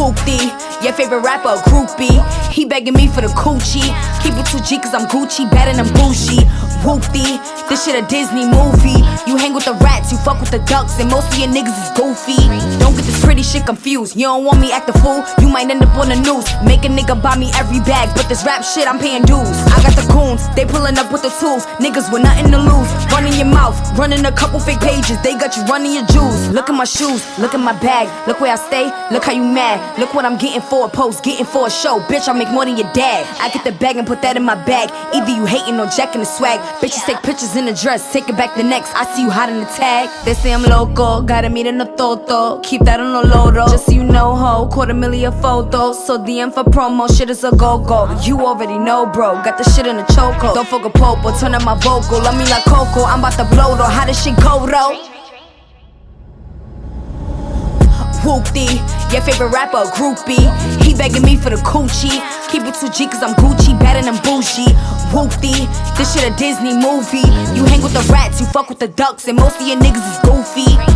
Whoopty, your favorite rapper, groupie. He begging me for the coochie. Keep it 2G cause I'm Gucci, better than bougie. Whoopty, this shit a Disney movie. You hang with the rats, you fuck with the ducks, and most of your niggas is goofy. Don't get this pretty shit confused. You don't want me act a fool, you might end up on the news. Make a nigga buy me every bag, but this rap shit I'm paying dues. I got the goons, they pulling up with the tools. Niggas with nothing to lose. Running your mouth, running a couple fake pages. They got you running your jewels. Look at my shoes, look at my bag. Look where I stay, look how you mad. Look what I'm getting for a post, getting for a show. Bitch, I make more than your dad. I get the bag and put that in my bag. Either you hating or jacking the swag. Bitches take pictures in the dress, take it back the next. I see you hot in the tag. They say I'm loco, gotta meet in the toto. Keep that on the low though. Just so you know, ho, $250,000 photos. So DM for promo, shit is a go-go. You already know, bro, got the shit in the choco. Don't fuck a popo, turn up my vocal. Love me like Coco, I'm about to blow though. How this shit go though? Whoopty, your favorite rapper, groupie. He begging me for the coochie. Keep it 2G cause I'm Gucci, better than bougie. Whoopty, this shit a Disney movie. You hang with the rats, you fuck with the ducks, and most of your niggas is goofy.